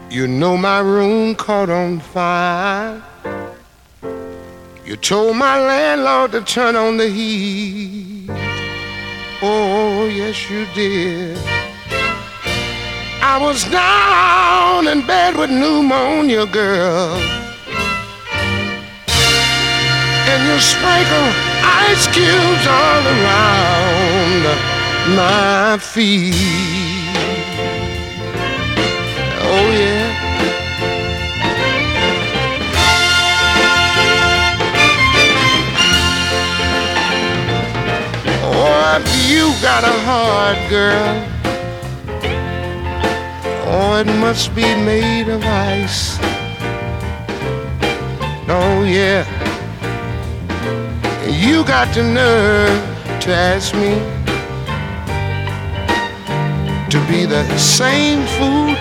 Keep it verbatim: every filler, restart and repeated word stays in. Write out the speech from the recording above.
You know my room caught on fire. You told my landlord to turn on the heat. Oh, yes, you did. I was down in bed with pneumonia, girl. And you sprinkle ice cubes all around my feet. Oh, yeah. Oh, if you got a heart, girl, oh, it must be made of ice. Oh, yeah. You got the nerve to ask me to be the same fool